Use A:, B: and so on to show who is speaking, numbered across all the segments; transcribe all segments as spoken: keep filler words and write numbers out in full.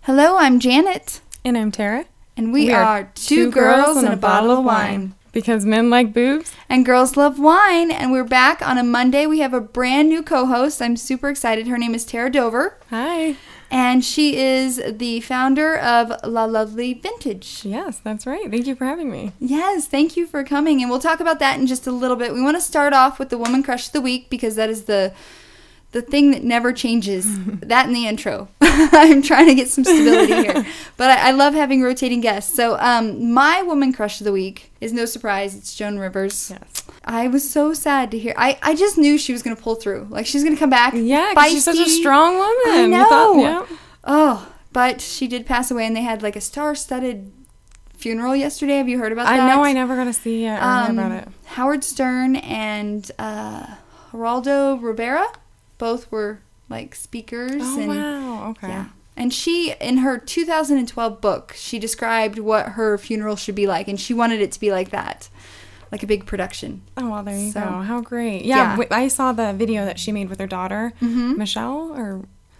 A: Hello, I'm Janet.
B: And I'm Tara.
A: And we, we are, are two, two girls and a bottle of wine. wine.
B: Because men like boobs.
A: And girls love wine. And we're back on a Monday. We have a brand new co-host. I'm super excited. Her name is Tara Dover.
B: Hi.
A: And she is the founder of La Lovely Vintage.
B: Yes, that's right. Thank you for having me.
A: Yes, thank you for coming. And we'll talk about that in just a little bit. We want to start off with the Woman Crush of the Week because that is the... the thing that never changes, that in the intro. I'm trying to get some stability here. But I, I love having rotating guests. So um, my woman crush of the week is no surprise. It's Joan Rivers.
B: Yes.
A: I was so sad to hear. I, I just knew she was going to pull through. Like, she's going to come back.
B: Yeah, because she's such a strong woman.
A: I know.
B: Thought, yeah.
A: Oh, but she did pass away, and they had, like, a star-studded funeral yesterday. Have you heard about
B: I
A: that?
B: know. I never got to see it or
A: um,
B: hear about it.
A: Howard Stern and uh, Geraldo Rivera both were like speakers.
B: Oh,
A: and,
B: wow. Okay.
A: Yeah. And she, in her two thousand twelve book, she described what her funeral should be like, and she wanted it to be like that, like a big production.
B: Oh, well, there you
A: so,
B: go. How great. Yeah,
A: yeah.
B: I saw the video that she made with her daughter,
A: mm-hmm.
B: Michelle, or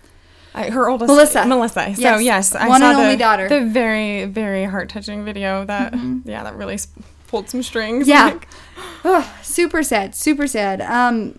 B: uh, her oldest.
A: Melissa.
B: Melissa. So,
A: yes,
B: yes I
A: One
B: saw
A: and
B: the,
A: only daughter.
B: the very, very heart-touching video that, mm-hmm. yeah, that really pulled some strings.
A: Yeah.
B: Like.
A: Oh, super sad. Super sad. Um...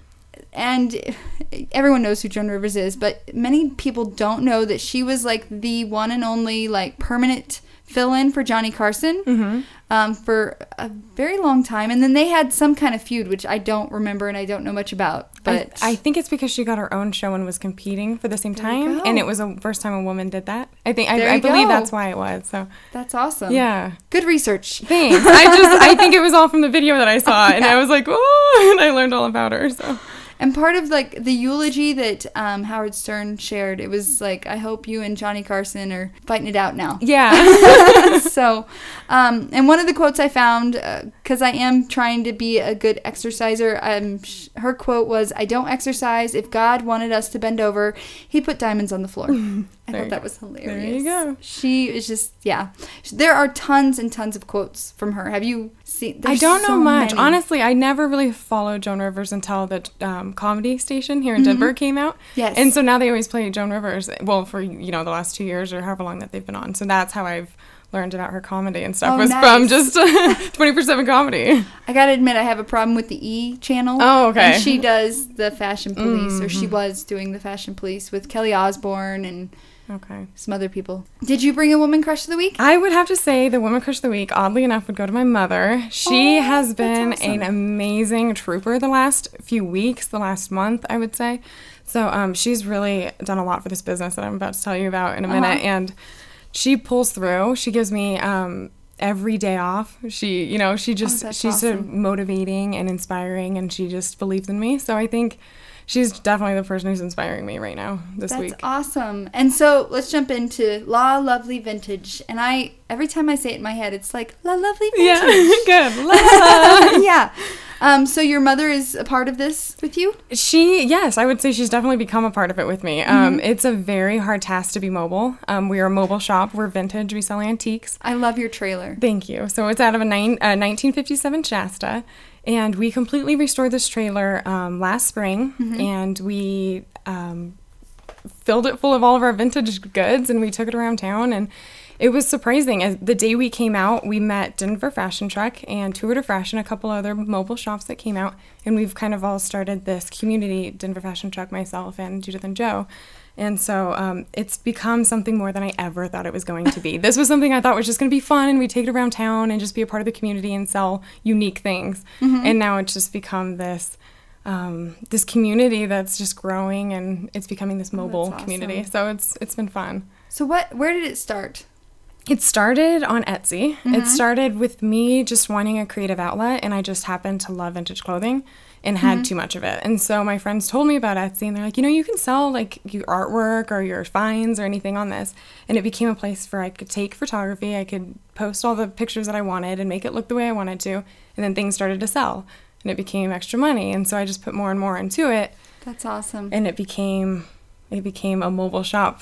A: And everyone knows who Joan Rivers is, but many people don't know that she was like the one and only like permanent fill-in for Johnny Carson
B: mm-hmm.
A: um, for a very long time. And then they had some kind of feud, which I don't remember and I don't know much about. But
B: I, I think it's because she got her own show and was competing for the same time, and it was the first time a woman did that. I think I, I believe go. that's why it was. So
A: that's awesome.
B: Yeah,
A: good research.
B: Thanks. I just I think it was all from the video that I saw, yeah. and I was like, oh, and I learned all about her. So.
A: And part of, like, the eulogy that um, Howard Stern shared, it was like, I hope you and Johnny Carson are fighting it out now.
B: Yeah.
A: so, um, and one of the quotes I found, because uh, I am trying to be a good exerciser, um, sh- her quote was, I don't exercise. If God wanted us to bend over, he put diamonds on the floor. I thought that was hilarious.
B: There you go.
A: She is just, yeah. There are tons and tons of quotes from her. Have you seen?
B: I don't know
A: so
B: much.
A: many.
B: Honestly, I never really followed Joan Rivers until the um, comedy station here in mm-hmm. Denver came out.
A: Yes.
B: And so now they always play Joan Rivers, well, for, you know, the last two years or however long that they've been on. So that's how I've learned about her comedy and stuff,
A: oh,
B: was
A: nice.
B: from just twenty-four seven comedy.
A: I gotta admit, I have a problem with the E channel.
B: Oh, okay.
A: And she does the Fashion Police, mm-hmm. or she was doing the Fashion Police with Kelly Osbourne and
B: okay.
A: some other people. Did you bring a woman crush of the week?
B: I would have to say the woman crush of the week, oddly enough, would go to my mother. She
A: oh,
B: has been
A: awesome.
B: an amazing trooper the last few weeks, the last month, I would say. So um, she's really done a lot for this business that I'm about to tell you about in a minute.
A: Uh-huh.
B: And she pulls through. She gives me um, every day off. She, you know, she just,
A: oh,
B: she's
A: awesome.
B: so motivating and inspiring, and she just believes in me. So I think she's definitely the person who's inspiring me right now this
A: That's
B: week.
A: That's awesome. And so let's jump into La Lovely Vintage. And I, every time I say it in my head, it's like, La Lovely Vintage.
B: Yeah, good. La.
A: yeah. Um, so your mother is a part of this with you?
B: She, yes, I would say she's definitely become a part of it with me.
A: Mm-hmm.
B: Um, it's a very hard task to be mobile. Um, we are a mobile shop. We're vintage. We sell antiques.
A: I love your trailer.
B: Thank you. So it's out of a nine, uh, nineteen fifty-seven Shasta. And we completely restored this trailer um, last spring. Mm-hmm. And we um, filled it full of all of our vintage goods. And we took it around town. And it was surprising. As the day we came out, we met Denver Fashion Truck and Tour de Fresh and a couple other mobile shops that came out. And we've kind of all started this community, Denver Fashion Truck, myself, and Judith and Joe. And so um, it's become something more than I ever thought it was going to be. This was something I thought was just going to be fun, and we'd take it around town and just be a part of the community and sell unique things. Mm-hmm. And now it's just become this um, this community that's just growing, and it's becoming this mobile
A: oh, awesome.
B: community. So it's it's been fun.
A: So what? Where did it start?
B: It started on Etsy.
A: Mm-hmm.
B: It started with me just wanting a creative outlet, and I just happened to love vintage clothing and had mm-hmm. too much of it. And so my friends told me about Etsy, and they're like, you know, you can sell like your artwork or your finds or anything on this. And it became a place where I could take photography, I could post all the pictures that I wanted and make it look the way I wanted to, and then things started to sell, and it became extra money. And so I just put more and more into it.
A: That's awesome.
B: And it became it became a mobile shop.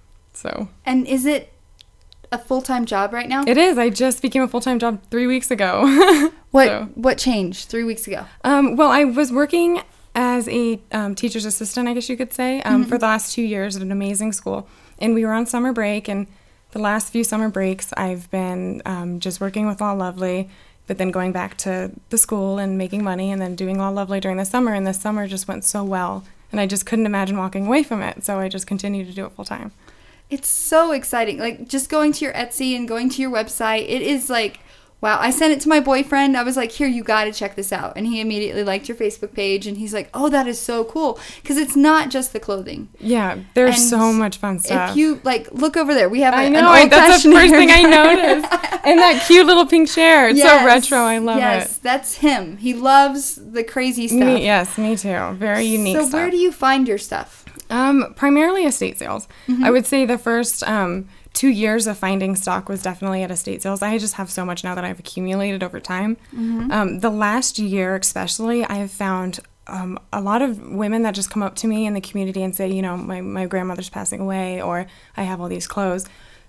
B: So.
A: And is it a full-time job right now?
B: It is. I just became a full-time job three weeks ago.
A: what
B: so.
A: What changed three weeks ago?
B: Um, well, I was working as a um, teacher's assistant, I guess you could say, um,
A: mm-hmm.
B: for the last two years at an amazing school. and we were on summer break, and the last few summer breaks, I've been um, just working with Law Lovely, but then going back to the school and making money, and then doing Law Lovely during the summer. And this summer just went so well, and I just couldn't imagine walking away from it. So I just continued to do it full time.
A: It's so exciting. Like, just going to your Etsy and going to your website, it is like, wow. I sent it to my boyfriend. I was like, here, you got to check this out. And he immediately liked your Facebook page. And he's like, oh, that is so cool. Because it's not just the clothing.
B: Yeah, there's
A: And
B: so much fun stuff.
A: If you, like, look over there. We have a,
B: I
A: an
B: know, I, that's the
A: old-fashioned
B: first thing I
A: haircut.
B: noticed. And that cute little pink chair. It's
A: Yes,
B: so retro. I love
A: yes,
B: it.
A: Yes, that's him. He loves the crazy stuff.
B: Me, yes, me too. Very unique
A: So
B: stuff.
A: where do you find your stuff?
B: Um, primarily estate sales.
A: Mm-hmm.
B: I would say the first um, two years of finding stock was definitely at estate sales. I just have so much now that I've accumulated over time.
A: Mm-hmm.
B: Um, the last year especially, I have found um, a lot of women that just come up to me in the community and say, you know, my, my grandmother's passing away, or I have all these clothes.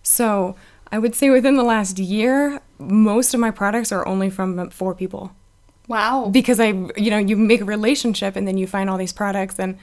B: So I would say within the last year, most of my products are only from four people.
A: Wow.
B: Because I, you know, you make a relationship and then you find all these products. And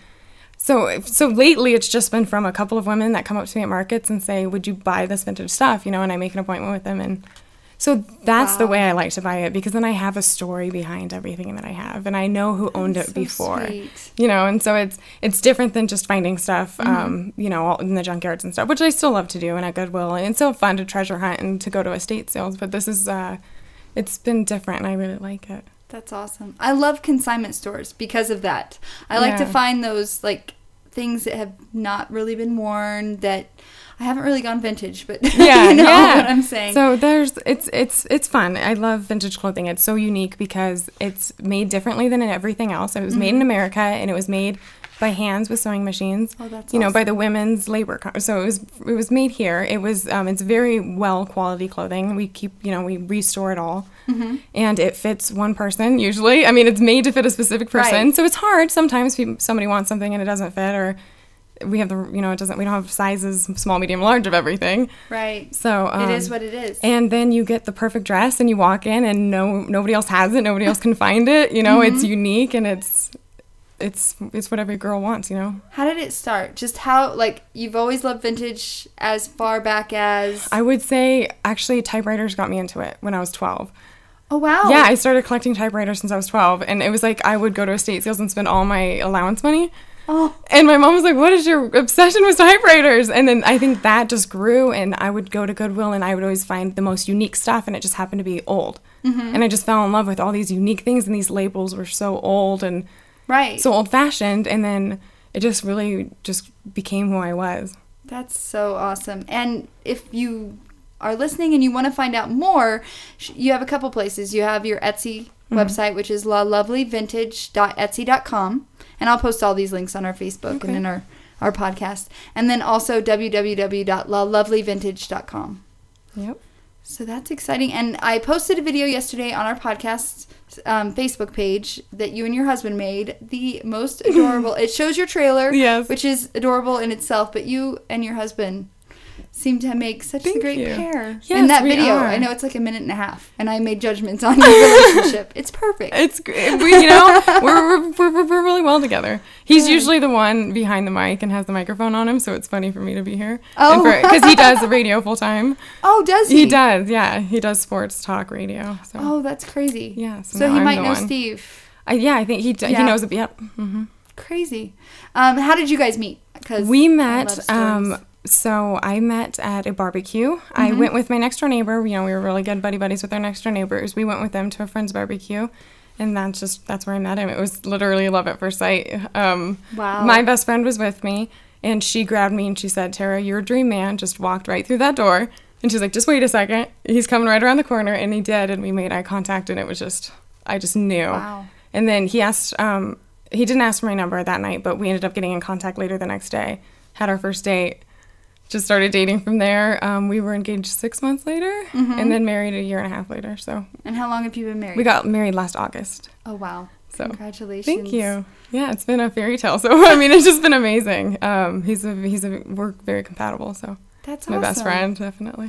B: so, so lately it's just been from a couple of women that come up to me at markets and say, would you buy this vintage stuff? You know, and I make an appointment with them. And so that's
A: Wow.
B: the way I like to buy it, because then I have a story behind everything that I have, and I know who owned it
A: so
B: before,
A: sweet.
B: you know, and so it's, it's different than just finding stuff,
A: Mm-hmm.
B: um, you know, all in the junkyards and stuff, which I still love to do, and at Goodwill, and it's so fun to treasure hunt and to go to estate sales. But this is, uh, it's been different, and I really like it.
A: That's awesome. I love consignment stores because of that. I like to
B: Yeah.
A: find those, like, things that have not really been worn, that I haven't really gone vintage, but
B: Yeah,
A: you know
B: yeah.
A: what I'm saying.
B: So there's, it's, it's, it's fun. I love vintage clothing. It's so unique because it's made differently than everything else. It was made in America, and it was made by hands with sewing machines.
A: Oh, that's
B: you know, by
A: awesome.
B: the women's labor. Co- so it was, it was made here. It was, um, it's very well quality clothing. We keep, you know, we restore it all,
A: Mm-hmm.
B: and it fits one person usually. I mean, it's made to fit a specific person,
A: Right.
B: so it's hard sometimes. People, somebody wants something and it doesn't fit, or we have the, you know, it doesn't. We don't have sizes small, medium, large of everything.
A: Right.
B: So um,
A: it is what it is.
B: And then you get the perfect dress, and you walk in, and no nobody else has it. Nobody else can find it. You know,
A: Mm-hmm.
B: it's unique, and it's it's it's what every girl wants. You know.
A: How did it start? Just how, like, you've always loved vintage as far back as...
B: I would say actually typewriters got me into it when I was twelve.
A: Oh, wow.
B: Yeah, I started collecting typewriters since I was twelve, and it was like I would go to estate sales and spend all my allowance money.
A: Oh,
B: And my mom was like, what is your obsession with typewriters? And then I think that just grew, and I would go to Goodwill, and I would always find the most unique stuff, and it just happened to be old.
A: Mm-hmm.
B: And I just fell in love with all these unique things, and these labels were so old and
A: right.
B: so old-fashioned, and then it just really just became who I was.
A: That's so awesome. And if you are listening and you want to find out more, sh- you have a couple places. You have your Etsy
B: Mm-hmm.
A: website, which is la lovely vintage dot etsy dot com. And I'll post all these links on our Facebook
B: Okay.
A: and in our, our podcast. And then also w w w dot la lovely vintage dot com.
B: Yep.
A: So that's exciting. And I posted a video yesterday on our podcast um, Facebook page that you and your husband made. The most adorable. It shows your trailer,
B: Yes.
A: which is adorable in itself. But you and your husband seem to make such
B: Thank
A: a great
B: you.
A: pair.
B: Yes,
A: in that
B: we
A: video,
B: are.
A: I know it's like a minute and a half, and I made judgments on your relationship. It's perfect.
B: It's great. We, you know, we're, we're, we're, we're really well together. He's
A: Good.
B: usually the one behind the mic and has the microphone on him, so it's funny for me to be here.
A: Oh.
B: Because he does the radio full time.
A: Oh, does he?
B: He does, yeah. He does sports talk radio. So.
A: Oh, that's crazy.
B: Yeah, so
A: So,
B: now
A: he
B: I'm
A: might
B: the
A: know
B: one.
A: Steve.
B: I, yeah, I think he d-
A: Yeah.
B: he knows it. Yep. hmm
A: Crazy. Um, how did you guys meet? 'Cause
B: We
A: I
B: met.
A: love
B: Um,
A: stories.
B: so I met at a barbecue. I went with my next door neighbor. You know, we were really good buddy buddies with our next door neighbors. We went with them to a friend's barbecue, and that's just that's where I met him. It was literally love at first sight. Um,
A: Wow.
B: My best friend was with me, and she grabbed me and she said, "Tara, you're a dream man." Just walked right through that door, and she's like, "Just wait a second. He's coming right around the corner," and he did, and we made eye contact, and it was just I just knew.
A: Wow.
B: And then he asked. Um, He didn't ask for my number that night, but we ended up getting in contact later the next day. Had our first date. Just started dating from there. Um, we were engaged six months later,
A: Mhm.
B: and then married a year and a half later. So
A: And how long have you been married?
B: we got married last August.
A: Oh, wow.
B: So
A: Congratulations.
B: thank you. Yeah, it's been a fairy tale. So I mean, it's just been amazing. Um, he's a he's a we're very compatible. So
A: That's
B: my
A: awesome.
B: best friend, definitely.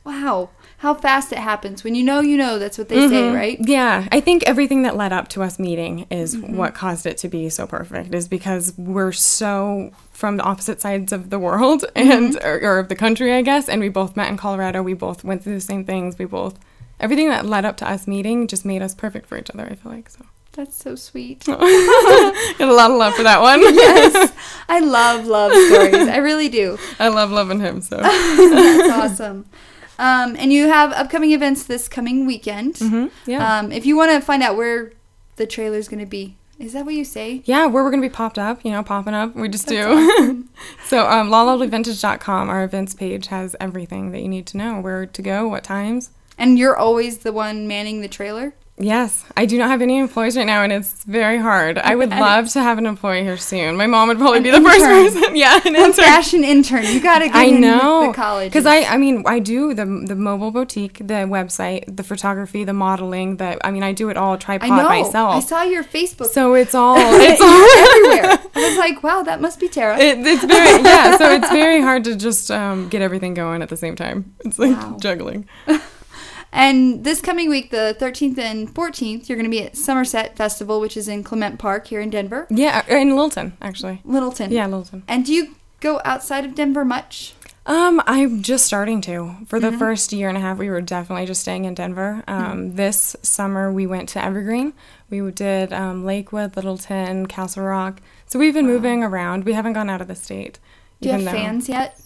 A: Wow. How fast it happens. When you know, you know, that's what they mm-hmm. say, right?
B: Yeah. I think everything that led up to us meeting is mm-hmm. what caused it to be so perfect, is because we're so from the opposite sides of the world and mm-hmm. or, or of the country, I guess, and we both met in Colorado. We both went through the same things. We both, everything that led up to us meeting just made us perfect for each other, I feel like. So
A: that's so sweet.
B: Got a lot of love for that one.
A: Yes. I love love stories. I really do.
B: I love loving him, so.
A: That's awesome. Um, and you have upcoming events this coming weekend.
B: Mm-hmm. Yeah.
A: Um, if you want to find out where the trailer's going to be, is that what you say?
B: Yeah, where we're going to be popped up, you know, popping up. We just
A: That's
B: do.
A: Awesome.
B: So um, la lovely vintage dot com, our events page, has everything that you need to know, where to go, what times.
A: And you're always the one manning the trailer?
B: Yes. I do not have any employees right now, and it's very hard. I would love to have an employee here soon. My mom would probably
A: an
B: be the
A: intern.
B: first person. Yeah, an
A: a
B: intern.
A: fashion intern. You got to get
B: I
A: in
B: know.
A: the college.
B: Because I, I mean, I do the the mobile boutique, the website, the photography, the modeling. The I mean, I do it all tripod
A: I know.
B: myself.
A: I saw your Facebook.
B: So it's all it's all
A: everywhere. I was like, wow, that must be Tara.
B: It, it's very yeah. So it's very hard to just um, get everything going at the same time. It's like
A: Wow.
B: juggling.
A: And this coming week, the thirteenth and fourteenth, you're going to be at Somerset Festival, which is in Clement Park here in Denver.
B: Yeah, in Littleton, actually.
A: Littleton.
B: Yeah, Littleton.
A: And do you go outside of Denver much?
B: Um, I'm just starting to. For the
A: Mm-hmm.
B: first year and a half, we were definitely just staying in Denver. Um,
A: Mm-hmm.
B: This summer, we went to Evergreen. We did um, Lakewood, Littleton, Castle Rock. So we've been
A: Wow.
B: moving around. We haven't gone out of the state.
A: Do you have
B: even though-
A: fans yet?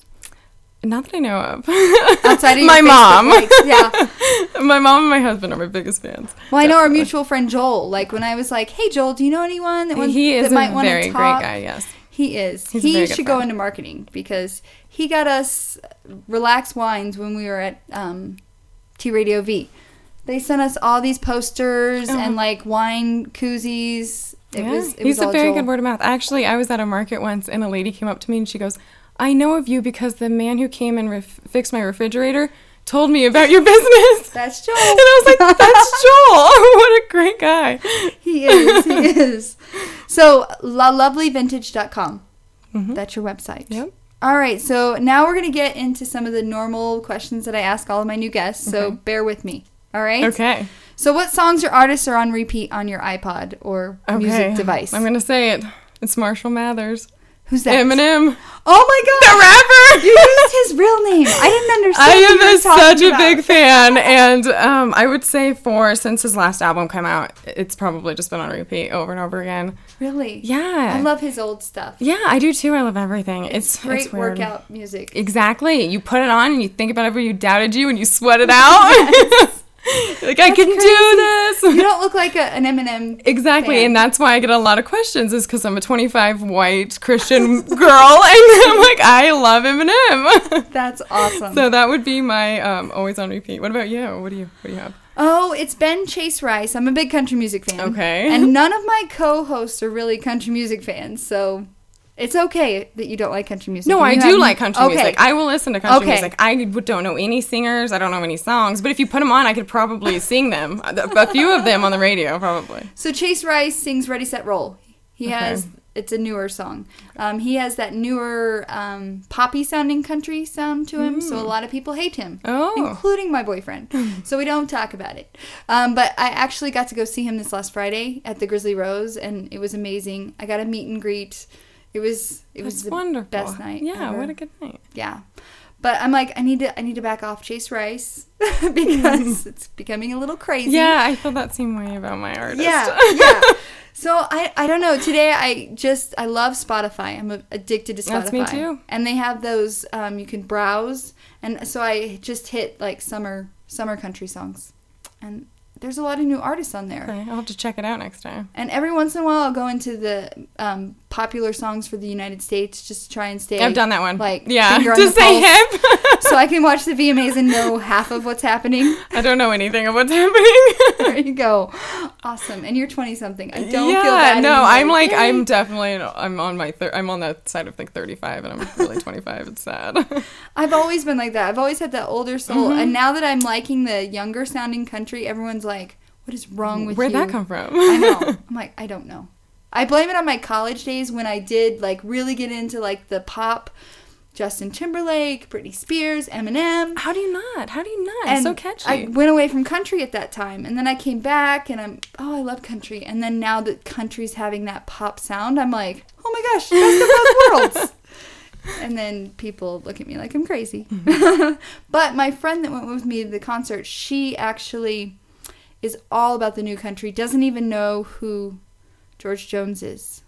B: Not that I know of.
A: Outside of your
B: my
A: Facebook
B: mom.
A: likes, yeah.
B: My mom and my husband are my biggest fans.
A: Well, I know our
B: Definitely.
A: mutual friend Joel. Like when I was like, "Hey, Joel, do you know anyone that, wants,
B: He is
A: that might
B: a
A: want
B: very
A: to
B: great
A: talk?"
B: guy, yes.
A: He is.
B: He's a
A: he
B: very
A: should
B: good
A: go
B: friend.
A: into marketing because he got us Relax Wines when we were at um, T Radio V. They sent us all these posters
B: Oh.
A: and like wine koozies. It
B: Yeah,
A: was. It
B: he's
A: was
B: a
A: all
B: very
A: Joel.
B: good word of mouth. Actually, I was at a market once, and a lady came up to me, and she goes, I know of you because the man who came and ref- fixed my refrigerator told me about your business.
A: That's Joel.
B: And I was like, that's Joel. What a great guy.
A: He is. He is. So, la lovely vintage dot com.
B: Mm-hmm.
A: That's your website.
B: Yep.
A: All right. So, now we're going to get into some of the normal questions that I ask all of my new guests. So,
B: Okay.
A: bear with me. All right?
B: Okay.
A: So, what songs or artists are on repeat on your iPod or
B: Okay.
A: music device?
B: I'm going to say it. It's Marshall Mathers.
A: Who's that?
B: Eminem.
A: Oh my god!
B: The rapper!
A: You used his real name. I didn't understand.
B: I
A: what
B: am
A: you were
B: a,
A: talking
B: such a
A: about.
B: big fan, and um, I would say for since his last album came out, it's probably just been on repeat over and over again.
A: Really?
B: Yeah.
A: I love his old stuff.
B: Yeah, I do too. I love everything.
A: It's,
B: It's
A: great
B: it's weird.
A: workout music.
B: Exactly. You put it on and you think about everybody who doubted you and you sweat it out. Like, I
A: That's
B: can
A: crazy.
B: do this.
A: You don't look like a, an Eminem.
B: Exactly,
A: fan.
B: and that's why I get a lot of questions, is because I'm a twenty-five white Christian girl, and I'm like, I love Eminem.
A: That's awesome.
B: So that would be my um, always on repeat. What about you? What do you What do you have?
A: Oh, it's Ben Chase Rice. I'm a big country music fan.
B: Okay.
A: And none of my co-hosts are really country music fans, so it's okay that you don't like country music.
B: No,
A: And
B: I
A: you
B: do
A: have-
B: like country
A: okay.
B: music. I will listen to country
A: Okay.
B: music. I don't know any singers. I don't know any songs. But if you put them on, I could probably sing them. A a few of them on the radio, probably.
A: So Chase Rice sings Ready, Set, Roll. He
B: Okay.
A: has, it's a newer song. Um, he has that newer um, poppy sounding country sound to him, so a lot of people hate him,
B: Oh.
A: including my boyfriend. So we don't talk about it. Um, but I actually got to go see him this last Friday at the Grizzly Rose, and it was amazing. I got a meet and greet. It was it was
B: That's
A: the
B: wonderful.
A: best night.
B: Yeah,
A: ever.
B: what a good night.
A: Yeah. But I'm like, I need to I need to back off Chase Rice because it's becoming a little crazy.
B: Yeah, I feel that same way about my artist.
A: Yeah, yeah. So I, I don't know. Today I just I love Spotify. I'm a- addicted to Spotify.
B: That's me too.
A: And they have those um, you can browse, and so I just hit like summer summer country songs, and there's a lot of new artists on there.
B: Okay, I'll have to check it out next time.
A: And every once in a while I'll go into the um, popular songs for the United States just to try and stay.
B: I've done that one.
A: Like
B: yeah,
A: finger on
B: to
A: the
B: stay
A: pulse.
B: hip.
A: So I can watch the V M As and know half of what's happening.
B: I don't know anything of what's happening.
A: There you go. Awesome. And you're twenty something. I don't
B: yeah,
A: feel bad.
B: no,
A: anymore.
B: I'm like
A: Yay.
B: I'm definitely I'm on my thir- I'm on that side of like thirty-five, and I'm really twenty-five. It's sad.
A: I've always been like that. I've always had that older soul.
B: Mhm.
A: And now that I'm liking the younger sounding country, everyone's like, what is wrong with
B: Where'd
A: you?
B: that come from?
A: I know. I'm like, I don't know. I blame it on my college days when I did like really get into like the pop Justin Timberlake, Britney Spears, Eminem.
B: How do you not? How do you not?
A: And
B: It's so catchy.
A: I went away from country at that time, and then I came back, and I'm, oh, I love country. And then now that country's having that pop sound, I'm like, oh my gosh, best of both worlds. And then people look at me like I'm crazy. Mm-hmm. But my friend that went with me to the concert, she actually is all about the new country, doesn't even know who George Jones is.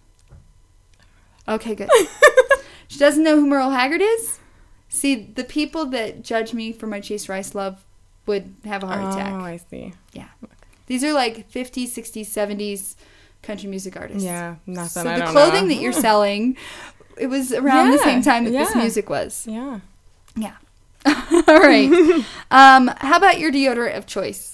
A: Okay, good. She doesn't know who Merle Haggard is. See, the people that judge me for my Chase Rice love would have a heart attack.
B: Oh, I see.
A: Yeah. These are like fifties, sixties, seventies country music artists.
B: Yeah, nothing.
A: So
B: I
A: the
B: don't
A: clothing
B: know.
A: that you're selling, it was around
B: Yeah,
A: the same time that
B: yeah.
A: this music was.
B: Yeah.
A: Yeah. All right. um, how about your deodorant of choice?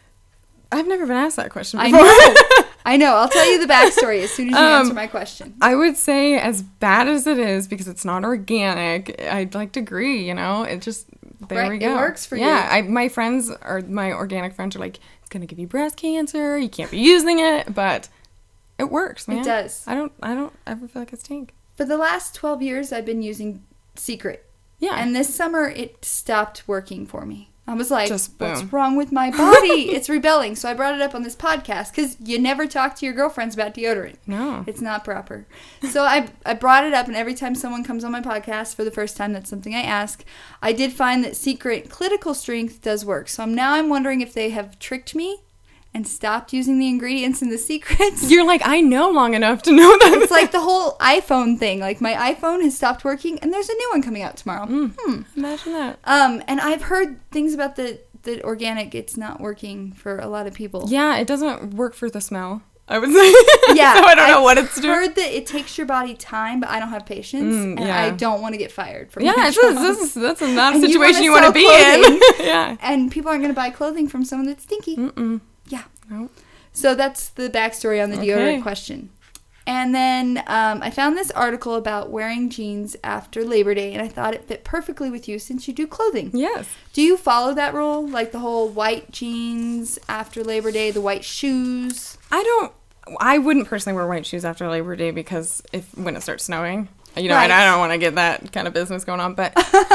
B: I've never been asked that question
A: I
B: before.
A: know. I know. I'll tell you the backstory as soon as you
B: Um,
A: answer my question.
B: I would say, as bad as it is, because it's not organic, I'd like to agree, you know? It just, there
A: Right,
B: we
A: it
B: go.
A: works for you.
B: Yeah, I, my friends, or my organic friends are like, it's going to give you breast cancer, you can't be using it, but it works, man.
A: It does.
B: I don't, I don't ever feel like it stink.
A: For the last twelve years, I've been using Secret.
B: Yeah.
A: And this summer, it stopped working for me. I was like,
B: Just boom.
A: what's wrong with my body? It's rebelling. So I brought it up on this podcast because you never talk to your girlfriends about deodorant.
B: No.
A: It's not proper. So I I brought it up, and every time someone comes on my podcast for the first time, that's something I ask. I did find that Secret Clinical Strength does work. So I'm, now I'm wondering if they have tricked me and stopped using the ingredients in the secrets.
B: You're like, I know long enough to know that.
A: It's like the whole iPhone thing. Like, my iPhone has stopped working, and there's a new one coming out tomorrow.
B: Mm,
A: Hmm.
B: Imagine that.
A: Um, and I've heard things about the, the organic. It's not working for a lot of people.
B: Yeah, it doesn't work for the smell, I would say.
A: Yeah.
B: So I don't know
A: I've
B: what it's doing.
A: heard that it takes your body time, but I don't have patience,
B: Mm,
A: and
B: yeah.
A: I don't want to get fired from
B: Yeah,
A: my
B: it's
A: job.
B: a, this is, that's a not a
A: And you
B: situation you
A: wanna
B: want to
A: sell
B: be
A: clothing.
B: in. Yeah.
A: And people aren't going to buy clothing from someone that's stinky.
B: Mm-mm.
A: Yeah.
B: Nope.
A: So that's the backstory on the deodorant
B: Okay.
A: question. And then um, I found this article about wearing jeans after Labor Day, and I thought it fit perfectly with you since you do clothing.
B: Yes.
A: Do you follow that rule? Like the whole white jeans after Labor Day, the white shoes?
B: I don't, I wouldn't personally wear white shoes after Labor Day because if when it starts snowing, you know,
A: Right.
B: and I don't want to get that kind of business going on, but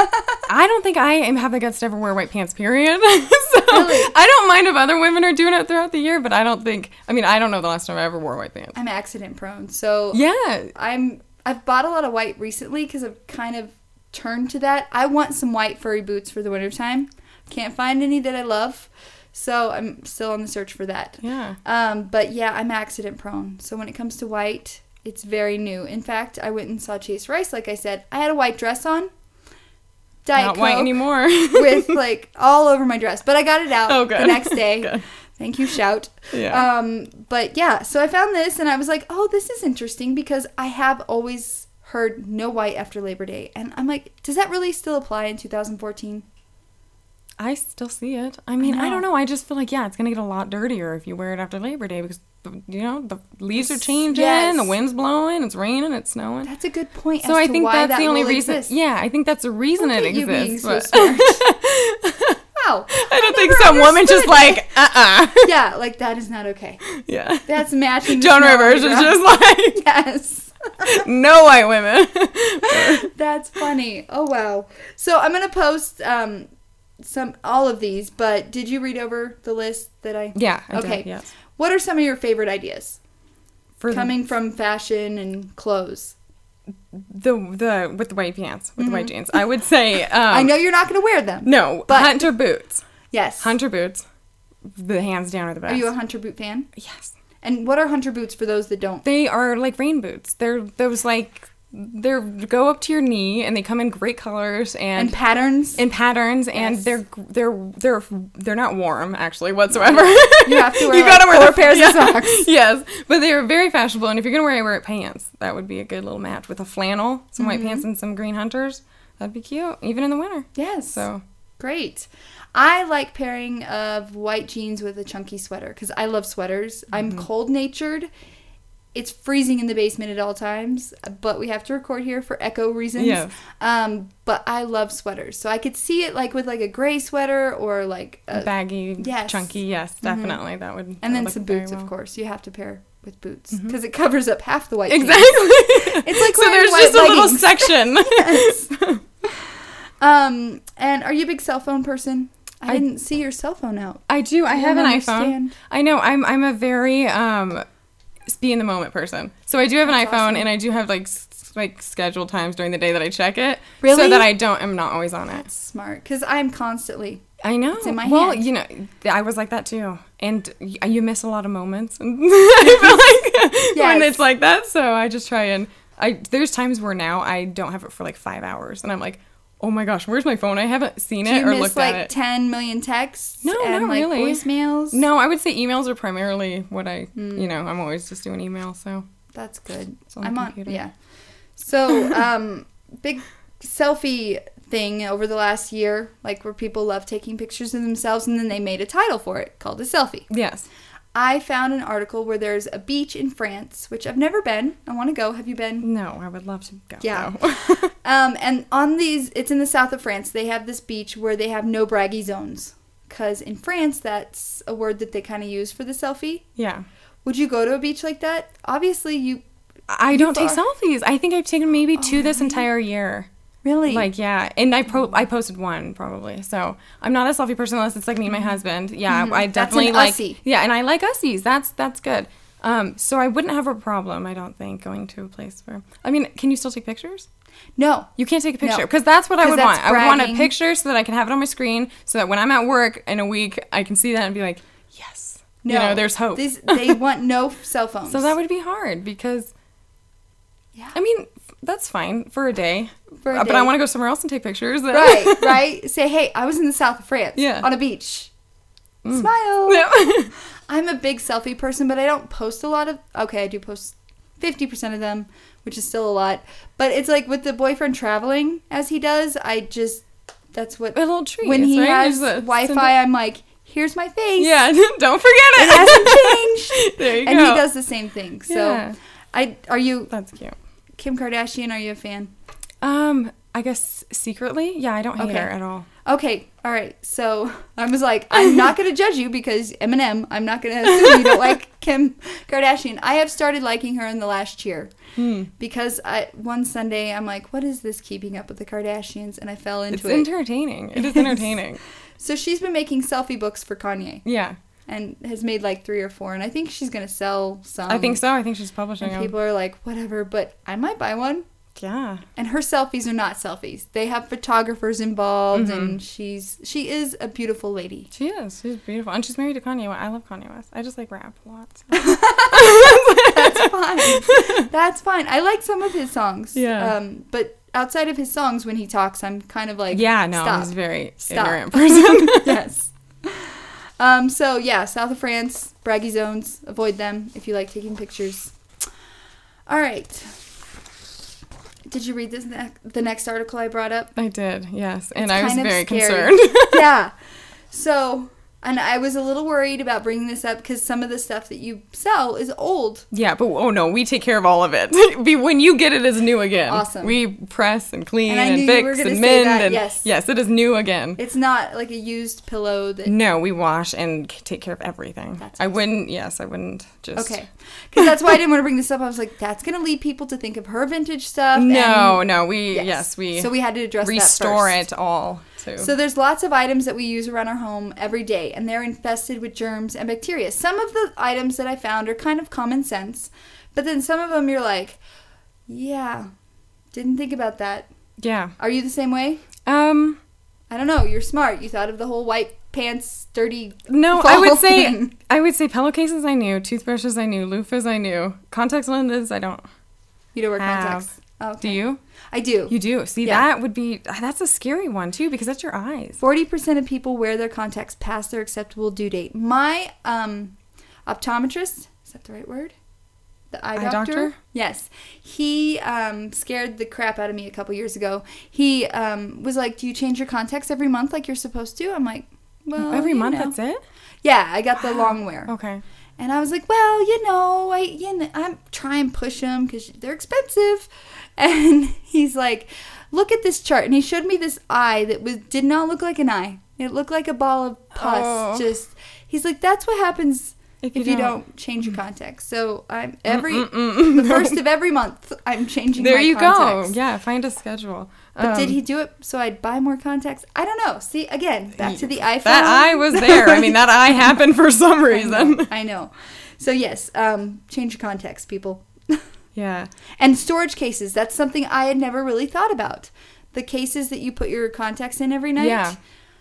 B: I don't think I am have the guts to ever wear white pants, period. So
A: Really?
B: I don't mind if other women are doing it throughout the year, but I don't think, I mean, I don't know the last time I ever wore white pants.
A: I'm accident prone, so
B: Yeah.
A: I'm I've bought a lot of white recently because I've kind of turned to that. I want some white furry boots for the wintertime. Can't find any that I love, so I'm still on the search for that.
B: Yeah.
A: Um, but yeah, I'm accident prone, so when it comes to white, it's very new. In fact, I went and saw Chase Rice, like I said. I had a white dress on. Diet
B: Not white
A: Coke
B: anymore.
A: with like all over my dress, but I got it out
B: Oh, good.
A: the next day.
B: Good.
A: Thank you, Shout.
B: Yeah.
A: Um, but yeah, so I found this and I was like, oh, this is interesting because I have always heard no white after Labor Day, and I'm like, does that really still apply in two thousand fourteen?
B: I still see it. I mean, I,
A: know.
B: don't know. I just feel like, yeah, it's going to get a lot dirtier if you wear it after Labor Day because, the, you know, the leaves are changing,
A: Yes.
B: the wind's blowing, it's raining, it's snowing.
A: That's a good point.
B: So
A: as
B: I
A: to
B: think
A: why
B: that's
A: that
B: the only
A: rule
B: reason.
A: exists.
B: Yeah, I think that's the reason
A: Look
B: it
A: at you being
B: exists.
A: so
B: but-
A: smart. Wow.
B: I don't think
A: never
B: some woman just
A: understood.
B: like, uh-uh.
A: Yeah, like that is not okay.
B: Yeah.
A: That's matching. the
B: Joan
A: smell of
B: Rivers
A: the
B: is
A: ground.
B: just like,
A: Yes.
B: no white women.
A: That's funny. Oh wow. So I'm gonna post um some all of these, but did you read over the list that I?
B: Yeah. I
A: Okay.
B: Did, yes.
A: What are some of your favorite ideas
B: For
A: coming from fashion and clothes?
B: the the with the white pants, with the white jeans, I would say. Um,
A: I know you're not gonna wear them.
B: No,
A: but-
B: hunter boots.
A: Yes.
B: Hunter boots. The hands down are the best.
A: Are you a hunter boot fan?
B: Yes.
A: And what are hunter boots for those that don't?
B: They are like rain boots. They're those like they're go up to your knee and they come in great colors and
A: And patterns.
B: in patterns and
A: Yes.
B: they're they're they're they're not warm actually whatsoever.
A: You have to wear
B: You
A: like
B: gotta wear
A: four
B: the-
A: pairs
B: yeah.
A: of socks.
B: Yes, but they are very fashionable and if you're gonna wear wear it pants, that would be a good little match with a flannel, some
A: Mm-hmm.
B: white pants and some green hunters. That'd be cute, even in the winter.
A: Yes.
B: So
A: Great. I like pairing of white jeans with a chunky sweater because I love sweaters. I'm cold natured. It's freezing in the basement at all times, but we have to record here for echo reasons.
B: Yes.
A: Um, but I love sweaters, so I could see it like with like a gray sweater or like a,
B: baggy,
A: yes.
B: chunky, yes, definitely that would.
A: and
B: that
A: then
B: would
A: some
B: look very
A: boots,
B: well.
A: of course. You have to pair with boots because mm-hmm. it covers up half the white
B: exactly.
A: pants. It's like
B: so there's just a little section.
A: Yes. Um, and are you a big cell phone person? I, I didn't see your cell phone out.
B: I do. I, I have an
A: understand.
B: iPhone. I know. I'm I'm a very um, be in the moment person. So I do have
A: That's
B: an iPhone,
A: awesome.
B: and I do have like s- like scheduled times during the day that I check it.
A: Really?
B: So that I don't. I'm not always on it.
A: That's smart because I'm constantly.
B: I know.
A: It's in my
B: well,
A: hand.
B: you know, I was like that too, and y- you miss a lot of moments. I feel like
A: Yes.
B: when it's like that, so I just try and I. There's times where now I don't have it for like five hours, and I'm like, oh my gosh, where's my phone? I haven't seen
A: Do
B: it
A: you
B: or
A: miss
B: looked
A: like
B: at it.
A: ten million texts?
B: No,
A: and
B: not
A: like
B: really.
A: voicemails.
B: No, I would say emails are primarily what I.
A: Mm.
B: You know, I'm always just doing email, so
A: That's good.
B: it's on the
A: I'm
B: computer.
A: on. Yeah. So, um, big selfie thing over the last year, like where people love taking pictures of themselves, and then they made a title for it called a selfie.
B: Yes.
A: I found an article where there's a beach in France, which I've never been. I want to go. Have you been?
B: No, I would love to go.
A: Yeah.
B: though.
A: um, and on these, it's in the south of France. They have this beach where they have no braggy zones. Because in France, that's a word that they kind of use for the selfie.
B: Yeah.
A: Would you go to a beach like that? Obviously, you...
B: I don't take
A: are-
B: selfies. I think I've taken maybe
A: Oh,
B: two this
A: really?
B: entire year.
A: Really?
B: Like, yeah. And I pro- I posted one, probably. So, I'm not a selfie person unless it's, like, me and my husband. Yeah,
A: Mhm.
B: I
A: That's
B: definitely
A: an
B: like...
A: ussie.
B: Yeah, and I like ussies. That's that's good. Um, so, I wouldn't have a problem, I don't think, going to a place where... I mean, can you still take pictures?
A: No.
B: You can't take a picture.
A: No.
B: Because that's what I
A: 'Cause
B: would
A: that's
B: want. I would want a
A: bragging.
B: picture so that I can have it on my screen, so that when I'm at work in a week, I can see that and be like, yes.
A: No.
B: You know, there's hope.
A: These, they want no cell phones.
B: So, that would be hard, because...
A: Yeah.
B: I mean, that's fine for a day.
A: For a
B: Uh, But
A: day.
B: I want to go somewhere else and take pictures.
A: Right, right. Say, hey, I was in the south of France.
B: Yeah.
A: On a beach.
B: Mm.
A: Smile.
B: Yeah.
A: I'm a big selfie person, but I don't post a lot of... Okay, I do post fifty percent of them, which is still a lot. But it's like with the boyfriend traveling, as he does, I just... That's what...
B: A little treat.
A: When he
B: right?
A: has
B: There's a-
A: Wi-Fi, I'm like, here's my face.
B: Yeah, don't forget it.
A: It hasn't changed.
B: There you
A: And
B: go.
A: he does the same thing. So,
B: Yeah.
A: I are you...
B: That's cute.
A: Kim Kardashian, are you a fan?
B: Um, I guess secretly, yeah, I don't hate
A: Okay.
B: her at all.
A: Okay, all right. So I was like, I'm not going to judge you because Eminem. I'm not going to assume you don't like Kim Kardashian. I have started liking her in the last year
B: Hmm.
A: because I one Sunday I'm like, what is this Keeping Up with the Kardashians? And I fell into
B: It's
A: it.
B: entertaining. It is entertaining.
A: So she's been making selfie books for Kanye
B: Yeah,
A: and has made like three or four. And I think she's going to sell some.
B: I think so. I think she's publishing
A: And
B: them.
A: people are like, whatever, but I might buy one.
B: Yeah.
A: And her selfies are not selfies. They have photographers involved,
B: Mhm.
A: and she's she is a beautiful lady.
B: She is. She's beautiful. And she's married to Kanye West. I love Kanye West. I just like rap a lot. so.
A: That's fine. That's fine. I like some of his songs.
B: Yeah.
A: Um, but outside of his songs, when he talks, I'm kind of like,
B: Yeah, no,
A: stop.
B: he's a very
A: Stop.
B: ignorant person.
A: Yes. Um, so, yeah, south of France, braggy zones. Avoid them if you like taking pictures. All right. Did you read this ne- the next article I brought up?
B: I did, yes. And
A: It's
B: I was
A: kind of
B: very
A: scary.
B: concerned.
A: Yeah. So, and I was a little worried about bringing this up because some of the stuff that you sell is old.
B: Yeah, but oh no, we take care of all of it. Be- when you get it as new again.
A: Awesome.
B: We press and clean
A: And I
B: and,
A: knew you were
B: fix
A: gonna
B: and
A: say
B: mend
A: that,
B: and
A: yes.
B: yes, it is new again.
A: It's not like a used pillow that...
B: No, we wash and c- take care of everything.
A: That's
B: I
A: awesome.
B: wouldn't. Yes, I wouldn't just.
A: Okay. Because that's why I didn't want to bring this up. I was like, that's going to lead people to think of her vintage stuff.
B: No,
A: and-
B: no, we
A: Yes.
B: yes, we
A: So we had to address
B: restore
A: that first.
B: it all too.
A: So there's lots of items that we use around our home every day, and they're infested with germs and bacteria. Some of the items that I found are kind of common sense, but then some of them you're like, yeah, didn't think about that.
B: yeah.
A: Are you the same way?
B: Um.
A: I don't know. You're smart. You thought of the whole white pants, dirty.
B: No,
A: fall
B: I would say
A: thing.
B: I would say pillowcases I knew, toothbrushes I knew, loofahs I knew, contact lenses I don't.
A: You don't wear
B: Have.
A: contacts. Oh, okay.
B: Do you?
A: I do.
B: You do. See,
A: Yeah.
B: that would be that's a scary one too because that's your eyes.
A: forty percent of people wear their contacts past their acceptable due date. My um, optometrist, is that the right word? The eye,
B: Eye
A: doctor?
B: doctor?
A: Yes. He um, scared the crap out of me a couple years ago. He um, was like, do you change your contacts every month like you're supposed to? I'm like, well,
B: Every
A: you
B: month,
A: know.
B: that's it.
A: Yeah, I got the long wear.
B: Okay.
A: And I was like, well, you know, I you know, I'm try and push them because they're expensive. And he's like, look at this chart. And he showed me this eye that was did not look like an eye. It looked like a ball of pus.
B: Oh.
A: Just, he's like, that's what happens
B: if
A: if
B: you
A: you
B: don't.
A: don't change your contacts. So I'm every
B: Mm-mm-mm.
A: the first of every month I'm changing
B: There
A: my
B: you
A: contacts.
B: go. Yeah, find a schedule.
A: But did
B: Um,
A: he do it so I'd buy more contacts? I don't know. See, again, back to the iPhone.
B: That eye was there. I mean, that eye happened for some
A: I
B: reason.
A: know, I know. So yes, um, change your contacts, people.
B: Yeah.
A: And storage cases. That's something I had never really thought about. The cases that you put your contacts in every night.
B: Yeah.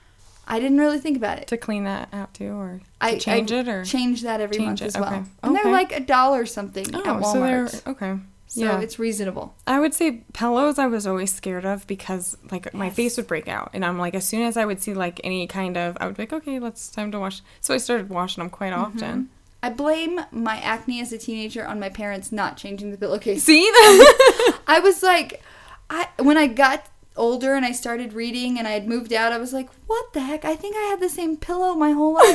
A: I didn't really think about it.
B: To clean that out too, or to
A: I
B: change
A: I
B: it, or
A: change that every
B: change
A: month
B: it,
A: as well.
B: okay.
A: And
B: Okay.
A: they're like a dollar something
B: oh,
A: at
B: so
A: Walmart.
B: they're okay.
A: So
B: yeah,
A: it's reasonable.
B: I would say pillows I was always scared of because like my
A: Yes.
B: face would break out, and I'm like, as soon as I would see like any kind of, I would be like, okay, let's time to wash. So I started washing them quite
A: Mm-hmm.
B: often.
A: I blame my acne as a teenager on my parents not changing the pillowcase.
B: See,
A: I was like, I when I got older and I started reading and I had moved out, I was like, what the heck? I think I had the same pillow my whole life.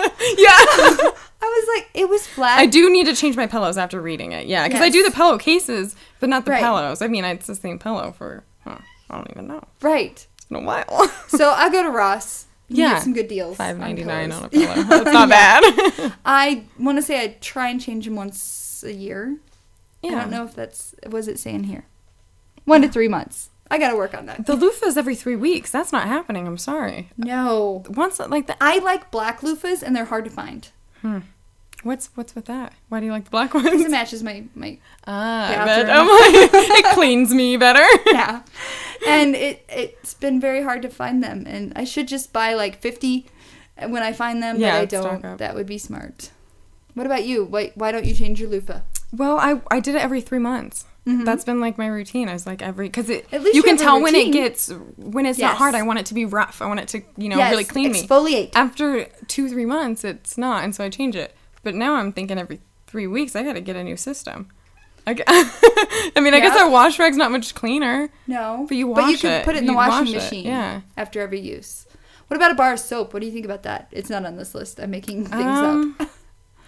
B: yeah.
A: I was like, it was flat.
B: I do need to change my pillows after reading it. Yeah, because I do
A: Yes.
B: the pillowcases, but not the
A: Right.
B: pillows. I mean, it's the same pillow for, huh, I don't even know.
A: Right.
B: It's been a while.
A: So I go to Ross. You
B: Yeah.
A: get some good deals.
B: five ninety-nine on a
A: pillows.
B: pillow. That's not bad.
A: I want to say I try and change them once a year.
B: Yeah.
A: I don't know if that's, what does it say in here? One to three months. I got to work on that.
B: The loofah's every three weeks. That's not happening. I'm sorry.
A: No.
B: Once, like the
A: I like black loofahs and they're hard to find.
B: hmm. What's what's with that? Why do you like the black
A: Because it
B: ones?
A: matches my, my
B: Ah, I
A: bathroom.
B: bet. Oh my! It cleans me better.
A: yeah. And it, it's been very hard to find them. And I should just buy like fifty when I find them,
B: Yeah,
A: but I
B: stock
A: don't.
B: up.
A: That would be smart. What about you? Why, why don't you change your loofah?
B: Well, I I did it every three months.
A: Mhm.
B: That's been like my routine. I was like every because it
A: At least
B: you
A: you
B: can
A: have a
B: tell when it
A: routine.
B: gets when it's not
A: Yes.
B: hard. I want it to be rough. I want it to you know
A: Yes,
B: really clean me.
A: exfoliate.
B: After two three months, it's not, and so I change it. But now I'm thinking every three weeks I got to get a new system. I, g- I mean, I guess
A: Yeah.
B: our wash rag's not much cleaner.
A: No.
B: But you
A: But you
B: wash
A: can
B: it.
A: put it in the
B: You
A: washing
B: wash it,
A: machine
B: yeah.
A: after every use. What about a bar of soap? What do you think about that? It's not on this list. I'm making things
B: Um,
A: up.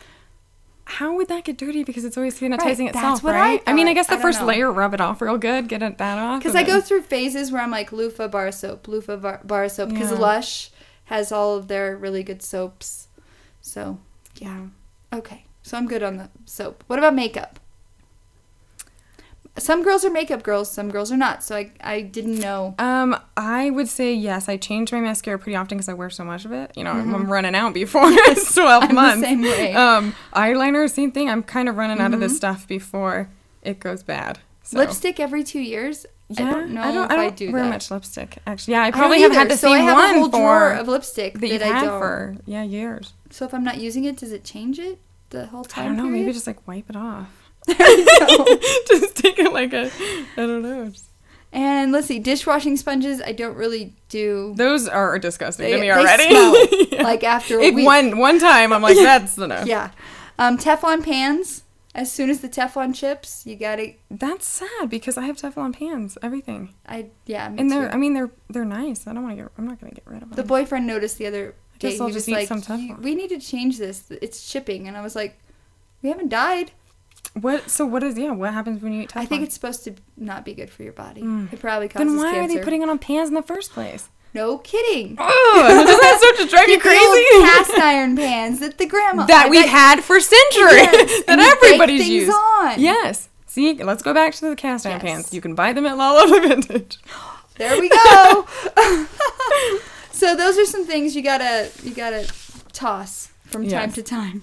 B: How would that get dirty? Because it's always sanitizing
A: Right,
B: itself,
A: that's what I
B: right? I, mean, I
A: thought.
B: guess the
A: I don't
B: first
A: know.
B: layer, rub it off real good, get it, that off.
A: Because
B: and
A: I go
B: then-
A: through phases where I'm like loofah, bar of soap, loofah, bar, bar of soap. Because
B: Yeah.
A: Lush has all of their really good soaps. So,
B: Yeah.
A: okay. So I'm good on the soap. What about makeup? Some girls are makeup girls, some girls are not. So I, I didn't know.
B: Um, I would say yes. I change my mascara pretty often because I wear so much of it. You know, I'm running out before it's twelve
A: I'm the
B: months.
A: same way.
B: Um, eyeliner, same thing. I'm kind of running out of
A: Mm-hmm.
B: this stuff before it goes bad. So.
A: Lipstick every two years?
B: Yeah,
A: I don't know
B: I don't,
A: if
B: I
A: I,
B: don't
A: do
B: wear
A: that.
B: much lipstick. Actually, yeah, I
A: I don't
B: probably have had
A: either,
B: the
A: so
B: same
A: I have
B: one
A: a whole drawer
B: for
A: of lipstick
B: that
A: that,
B: you've
A: I
B: had
A: don't.
B: for yeah years.
A: So if I'm not using it, does it change it the whole time
B: I don't know.
A: period?
B: Maybe just like wipe it off.
A: No.
B: Just take it like a, I don't know. Just-
A: And let's see, dishwashing sponges, I don't really do.
B: Those are disgusting
A: They,
B: to me
A: they
B: already.
A: smell
B: Yeah.
A: like after a
B: If
A: week.
B: one one time, I'm like, that's enough.
A: Yeah. Um, Teflon pans. As soon as the Teflon chips, you gotta.
B: That's sad because I have Teflon pans, everything,
A: I yeah. Me
B: and
A: too.
B: they're. I mean, they're they're nice. I don't want to get. I'm not gonna get rid of them.
A: The boyfriend noticed the other day.
B: guess
A: He
B: I'll
A: was
B: just eat
A: like,
B: some
A: "You-
B: Teflon."
A: "We need to change this. It's chipping." And I was like, "We haven't died."
B: What? So what is? Yeah. What happens when you eat Teflon?
A: I think it's supposed to not be good for your body.
B: Mm.
A: It probably causes
B: Then why
A: cancer.
B: are they putting it on pans in the first place?
A: No kidding.
B: Oh, doesn't that start to drive you
A: Get the old
B: crazy?
A: cast iron pans that the grandma
B: that
A: I
B: we've
A: bet-
B: had for centuries.
A: Yes,
B: that
A: and you bake
B: everybody's
A: things
B: used.
A: on.
B: Yes. See, let's go back to the cast iron
A: Yes.
B: pans. You can buy them at Lola Vintage.
A: There we go. So those are some things you gotta you gotta toss from time
B: Yes.
A: to time.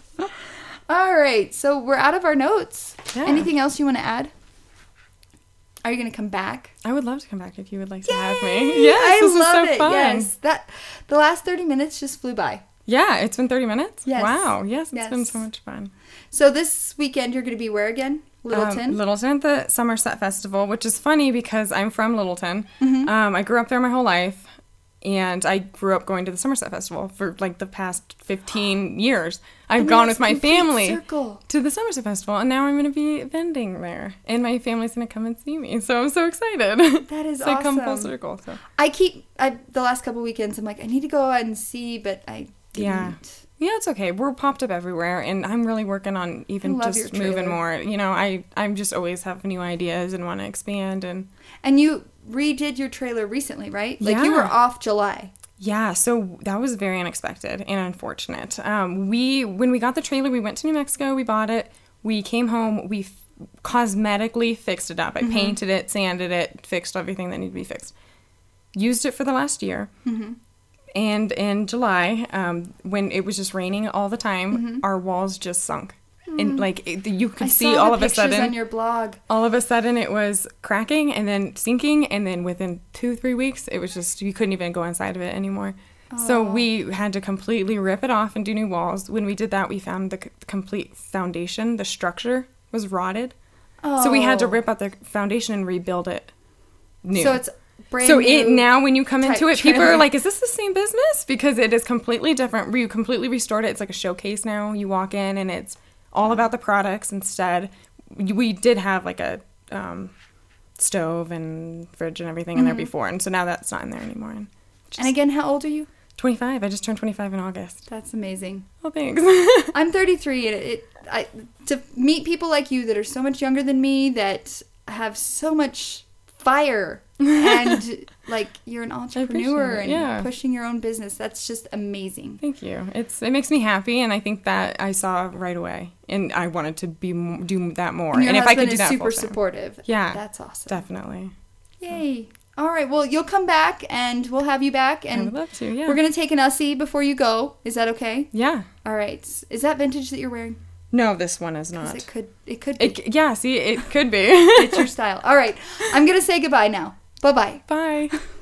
A: All right, so we're out of our notes.
B: Yeah.
A: Anything else you want to add? Are you gonna come back?
B: I would love to come back if you would like to have
A: Yay!
B: me. Yes,
A: I
B: this
A: love
B: is so
A: it.
B: fun.
A: Yes, that the last thirty minutes just flew by.
B: Yeah, it's been thirty minutes?
A: Yes.
B: Wow. Yes, it's been
A: Yes.
B: so much fun.
A: So this weekend you're gonna be where again? Littleton.
B: Um, Littleton at the Somerset Festival, which is funny because I'm from Littleton.
A: Mm-hmm.
B: Um, I grew up there my whole life, and I grew up going to the Somerset Festival for like the past fifteen years. I've
A: And
B: gone
A: that's
B: with my
A: complete
B: family
A: circle.
B: to the Somerset Festival, and now I'm going to be vending there, and my family's going to come and see me. So I'm so excited.
A: That is
B: so I come full
A: awesome.
B: circle. So
A: I keep I the last couple weekends I'm like I need to go out and see, but I didn't.
B: Yeah. yeah, it's okay. We're popped up everywhere, and I'm really working on even
A: I love
B: just
A: your
B: moving
A: trailer.
B: more. You know, I I'm just always have new ideas and want to expand and.
A: And you redid your trailer recently, right? Like you
B: Yeah.
A: were off July.
B: Yeah, so that was very unexpected and unfortunate. Um, we when we got the trailer, we went to New Mexico, we bought it, we came home, we f- cosmetically fixed it up. I mm-hmm. painted it, sanded it, fixed everything that needed to be fixed. Used it for the last year. Mm-hmm. And in July, um, when it was just raining all the time, mm-hmm. our walls just sunk. And like it, you could
A: I
B: see
A: saw
B: all
A: the
B: of a sudden
A: on your blog.
B: All of a sudden it was cracking and then sinking, and then within two three weeks it was just you couldn't even go inside of it anymore. Oh. So we had to completely rip it off and do new walls. When we did that, we found the c- complete foundation, the structure was rotted. Oh. So we had to rip out the foundation and rebuild it new.
A: So it's brand
B: so
A: new.
B: it now when you come into it,
A: trailer.
B: people are like, "Is this the same business?" Because it is completely different. We completely restored it. It's like a showcase now. You walk in and it's all about the products instead. We did have like a um, stove and fridge and everything mm-hmm. in there before, and so now that's not in there anymore. And,
A: and again, how old are you?
B: twenty-five. I just turned twenty-five in August.
A: That's amazing.
B: Oh, thanks.
A: I'm thirty-three, and it, I to meet people like you that are so much younger than me, that have so much fire, and like you're an entrepreneur and
B: yeah.
A: pushing your own business. That's just amazing.
B: Thank you. It's it makes me happy, and I think that I saw right away, and I wanted to be do that more.
A: And, your
B: and if I could do
A: is
B: that,
A: super
B: full-time.
A: supportive.
B: Yeah,
A: that's awesome.
B: Definitely.
A: Yay! All right. Well, you'll come back, and we'll have you back, and
B: I would love to. Yeah.
A: We're gonna take an Ussie before you go. Is that okay?
B: Yeah.
A: All right. Is that vintage that you're wearing?
B: No, this one is not.
A: It could. It could be.
B: It, yeah. See, it could be.
A: It's your style. All right. I'm gonna say goodbye now. Bye-bye.
B: Bye.